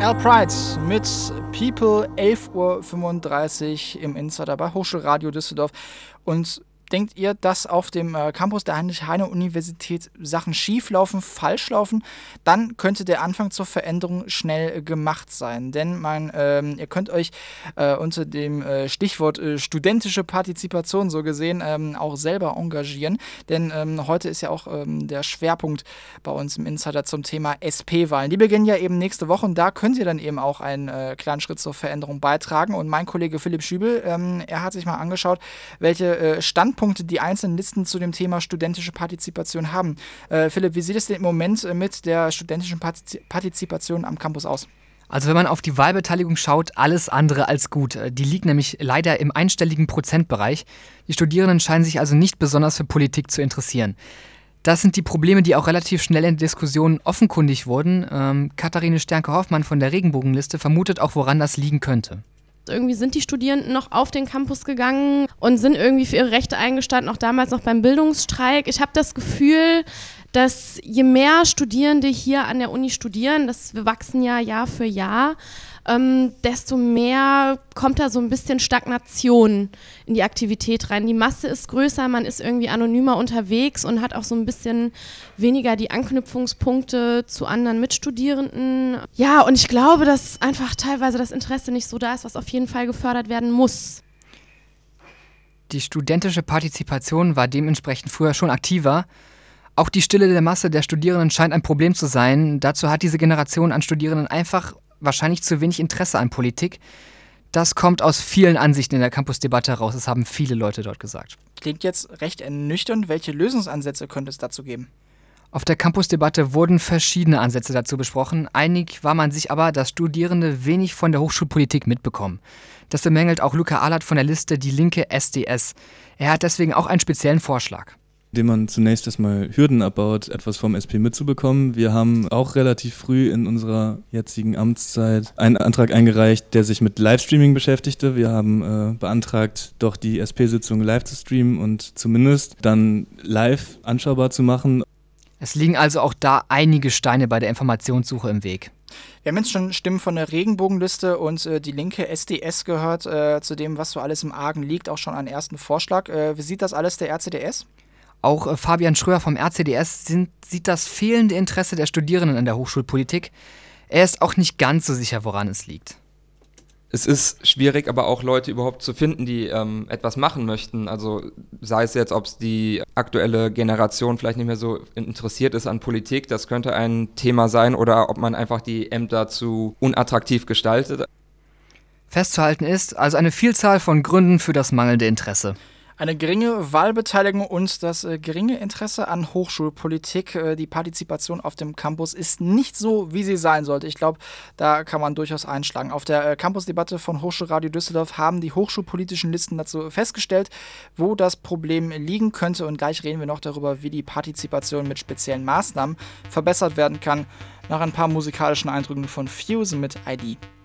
Al Pride mit People, 11:35 Uhr im Insider bei Hochschulradio Düsseldorf. Und denkt ihr, dass auf dem Campus der Heinrich-Heine-Universität Sachen schief laufen, falsch laufen, dann könnte der Anfang zur Veränderung schnell gemacht sein. Denn ihr könnt euch unter dem Stichwort studentische Partizipation so gesehen auch selber engagieren. Denn heute ist ja auch der Schwerpunkt bei uns im Insider zum Thema SP-Wahlen. Die beginnen ja eben nächste Woche und da könnt ihr dann eben auch einen kleinen Schritt zur Veränderung beitragen. Und mein Kollege Philipp Schübel, er hat sich mal angeschaut, welche Standpunkte die einzelnen Listen zu dem Thema studentische Partizipation haben. Philipp, wie sieht es denn im Moment mit der studentischen Partizipation am Campus aus? Also wenn man auf die Wahlbeteiligung schaut, alles andere als gut. Die liegt nämlich leider im einstelligen Prozentbereich. Die Studierenden scheinen sich also nicht besonders für Politik zu interessieren. Das sind die Probleme, die auch relativ schnell in Diskussionen offenkundig wurden. Katharine Sternke-Hoffmann von der Regenbogenliste vermutet auch, woran das liegen könnte. Irgendwie sind die Studierenden noch auf den Campus gegangen und sind irgendwie für ihre Rechte eingestanden, auch damals noch beim Bildungsstreik. Ich habe das Gefühl, dass je mehr Studierende hier an der Uni studieren, wir wachsen ja Jahr für Jahr, desto mehr kommt da so ein bisschen Stagnation in die Aktivität rein. Die Masse ist größer, man ist irgendwie anonymer unterwegs und hat auch so ein bisschen weniger die Anknüpfungspunkte zu anderen Mitstudierenden. Ja, und ich glaube, dass einfach teilweise das Interesse nicht so da ist, was auf jeden Fall gefördert werden muss. Die studentische Partizipation war dementsprechend früher schon aktiver. Auch die Stille der Masse der Studierenden scheint ein Problem zu sein. Dazu hat diese Generation an Studierenden einfach wahrscheinlich zu wenig Interesse an Politik. Das kommt aus vielen Ansichten in der Campusdebatte heraus. Das haben viele Leute dort gesagt. Klingt jetzt recht ernüchternd. Welche Lösungsansätze könnte es dazu geben? Auf der Campusdebatte wurden verschiedene Ansätze dazu besprochen. Einig war man sich aber, dass Studierende wenig von der Hochschulpolitik mitbekommen. Das bemängelt auch Luca Ahlert von der Liste Die Linke SDS. Er hat deswegen auch einen speziellen Vorschlag. Indem man zunächst erstmal Hürden abbaut, etwas vom SP mitzubekommen. Wir haben auch relativ früh in unserer jetzigen Amtszeit einen Antrag eingereicht, der sich mit Livestreaming beschäftigte. Wir haben beantragt, doch die SP-Sitzung live zu streamen und zumindest dann live anschaubar zu machen. Es liegen also auch da einige Steine bei der Informationssuche im Weg. Wir haben jetzt schon Stimmen von der Regenbogenliste und die Linke SDS gehört, zu dem, was so alles im Argen liegt, auch schon einen ersten Vorschlag. Wie sieht das alles der RCDS? Auch Fabian Schröer vom RCDS sieht das fehlende Interesse der Studierenden an der Hochschulpolitik. Er ist auch nicht ganz so sicher, woran es liegt. Es ist schwierig, aber auch Leute überhaupt zu finden, die etwas machen möchten. Also sei es jetzt, ob es die aktuelle Generation vielleicht nicht mehr so interessiert ist an Politik, das könnte ein Thema sein, oder ob man einfach die Ämter zu unattraktiv gestaltet. Festzuhalten ist also eine Vielzahl von Gründen für das mangelnde Interesse. Eine geringe Wahlbeteiligung und das geringe Interesse an Hochschulpolitik. Die Partizipation auf dem Campus ist nicht so, wie sie sein sollte. Ich glaube, da kann man durchaus einschlagen. Auf der Campusdebatte von Hochschulradio Düsseldorf haben die hochschulpolitischen Listen dazu festgestellt, wo das Problem liegen könnte. Und gleich reden wir noch darüber, wie die Partizipation mit speziellen Maßnahmen verbessert werden kann. Nach ein paar musikalischen Eindrücken von Fuse mit ID.